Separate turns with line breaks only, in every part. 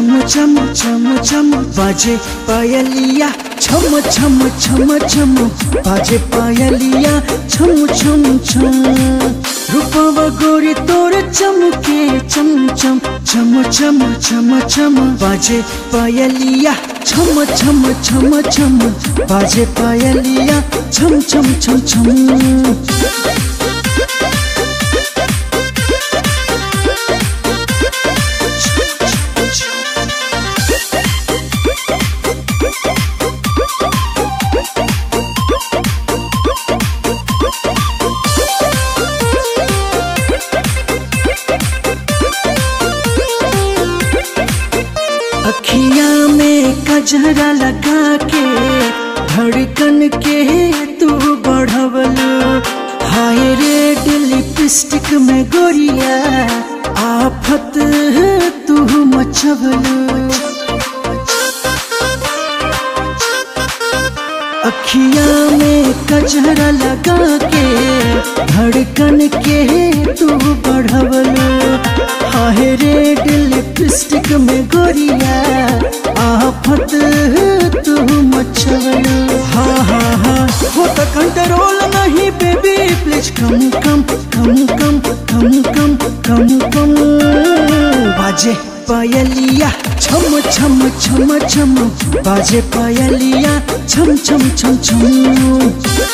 छम छम छम छम बाजे पायलिया, छम छम छम छम बाजे पायलिया, छम छम छम। रूपवा गोरी तोर चमके चम चम, छम छम छम छम बाजे पायलिया, छम छम छम छम बाजे पायलिया, छम छम छम छम। अखियाँ में कजरा लगा के धड़कन के तू बढ़वलू, हाय रेड लिपस्टिक में गोरिया आफत तू मचवलू। अखियाँ में कजरा लगा के धड़कन के तू बढ़वलू, हाय रेड लिपस्टिक में गोरिया आफत तू मचवलू। हाँ हाँ हाँ वो तो कंट्रोल नहीं बेबी, प्लीज कम कम कम कम कम कम कम कम। बाजे पायलिया, छम छम छम छम बाजे पायलिया, छम छम छम छम।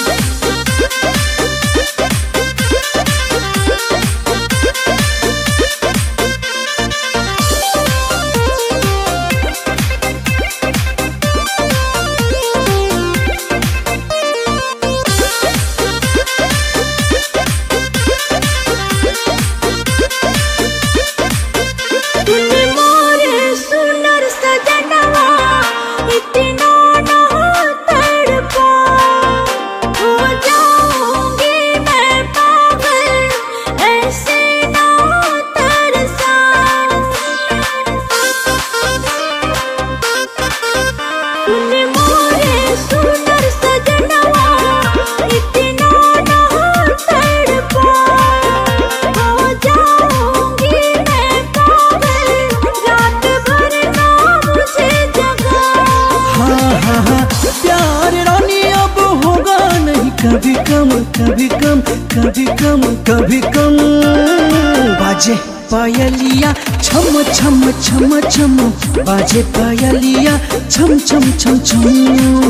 कभी कम कभी कम कभी कम कभी कम। बाजे पायलिया, छम छम छम छम बाजे पायलिया, छम छम छम छम।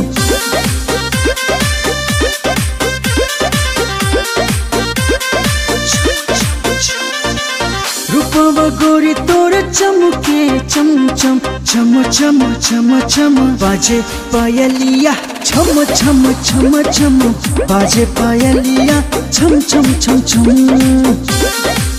रूपवा गोरी तोर चमके चम चम, छम छम छम छम बाजे पायलिया, छम छम छम छम बाजे पायलिया, छम छम छम छम।